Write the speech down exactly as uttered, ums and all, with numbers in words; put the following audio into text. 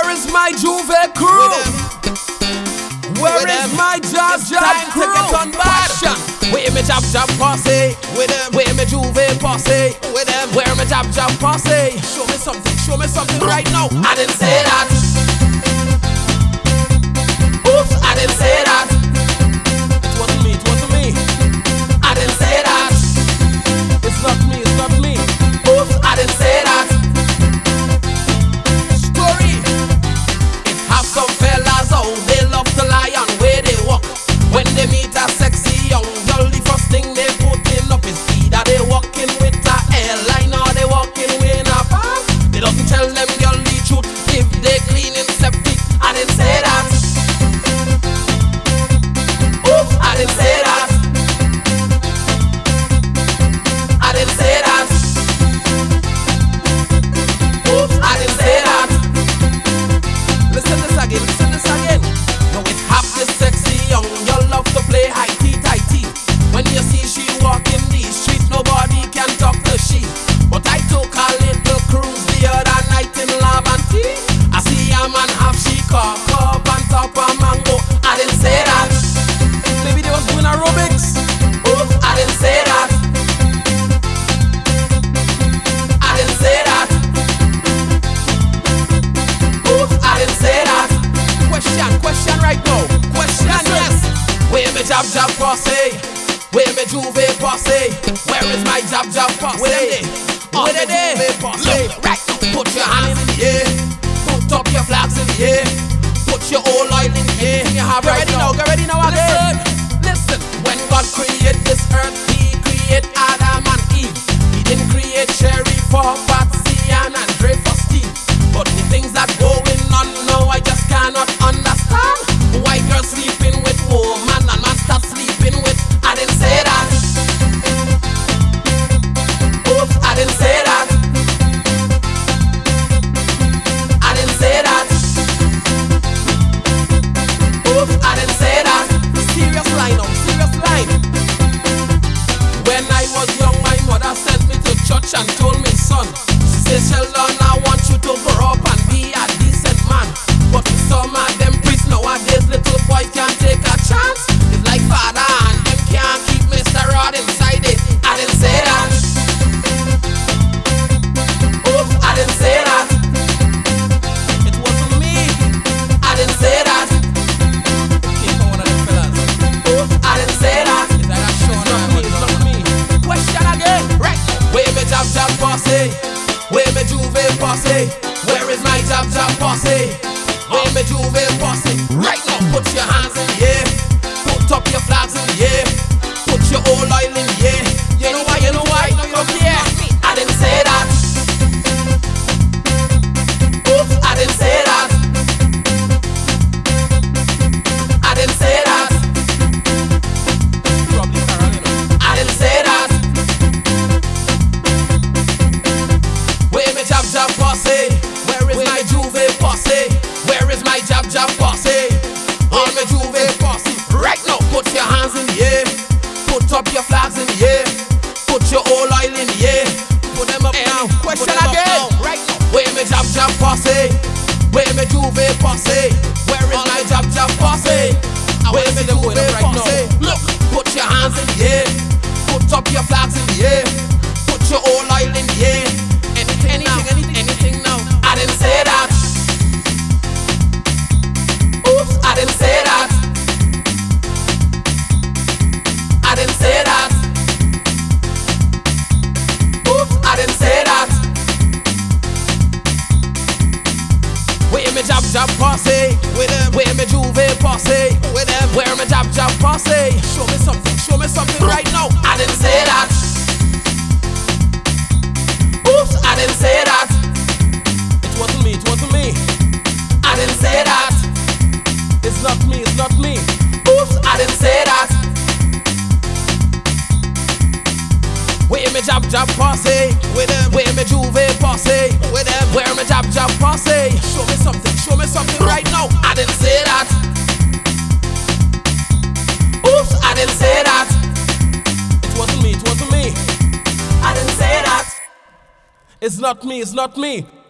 Where is my Juve crew? Where With is them. my Job It's Job time to crew? get on board. Question. Where me Job Job posse? With them. Where me Juve posse? With them. Where me Job Job posse? Show me something, show me something right now. I didn't say that. Oops, I didn't say that. It wasn't me, it wasn't me. I didn't say that. It's not me, it's not me. Oops, I didn't say that. Story. It have some fellas out, they love to lie on where they walk. When they meet a sexy young girl, the first thing they putting up is either they walking with a airline or they walking with a bag. They doesn't tell them girl the truth if they clean and septic. I didn't say that. Oops, I didn't say that. I didn't say that. Oops, I didn't say that. Listen this again, listen this again. Now it have this sexy young girl love to play high tea, tight tea. When you see she walking the street, nobody can talk to she. But I took a little cruise the other night in Lavantie. I see a man have she cock up on top of mango. I didn't say that. Maybe they was doing aerobics. Oops, I didn't say that. I didn't say that. Oops, I didn't say that. Question, question right now. Question, yes. Where me Job Job posse? Where me Juve posse? Where is my Job Job posse? Where them they? All Where the they? Juve posse. Look, Right now, put your hands in the air. Put up your flags in the air. Put your whole oil in the air. You have Get right ready now. now, get ready now Listen, again. listen. When God created this earth, He created Adam and Eve. He didn't create Sherry for Patsy and Andre for Steve. But the things that going on now, I just cannot understand. Why girls sleeping with woman and man start sleeping with? I didn't say that. Oops, I didn't say that. I didn't say that. Oops, I didn't say that. Serious line up, serious line. When I was young, my mother sent me to church and told me, son, she said, Sheldon, I want you to grow up and be a decent man. But with some of them priests nowadays, little boys can't take a chance. It's like father and them can't keep Mister Rod inside it. I didn't say that. Oops, I didn't say that. It wasn't me. I didn't say that. It came from one of them fellas. Oops, I didn't say that. It's like a show, not me, it's not me. Question again, right? Where me Job Job posse? Where me Juve posse? Where is my Job Job posse? Where me Juve posse? Right now, put your hands in the air. Put up your flags in the air. Put your whole oil in the air. You know why, you know why? Up here. I didn't say that. Oops, I didn't say that. I didn't say that. Probably Carolina. I didn't say that. Where me Job Job posse? Where is my Juve posse? Where is my Job Job posse? All my Juve posse. Right now, put your hands in the air. Put up your flags in the air. Put your whole oil in the air. Put them up now. Question Put them up again. now. Right now. Where me Job Job posse? Where me Juve posse? Where is my Job Job posse? Where me Juve posse? Look, put your hands in the air. Put up your flags in the air. Put your whole oil in the air. Anything, anything, anything, anything now. I didn't say that. Oops, I didn't say that. I didn't say that. Oops, I didn't say that. Where me Job Job posse? With them. Where me Juve posse? With them. Where me Job Job posse? Show me something, show me something right now. I didn't say that. Oops, I didn't say that. It wasn't me, it wasn't me. I didn't say that. It's not me, it's not me. Oops, I didn't say that. Where me Job Job posse? With them. Where me Juve posse? With them. Where me Job Job posse? Show me something, show me something right now. I didn't say that. Oops, I didn't say that. It wasn't me, it wasn't me. I didn't say that. It's not me, it's not me.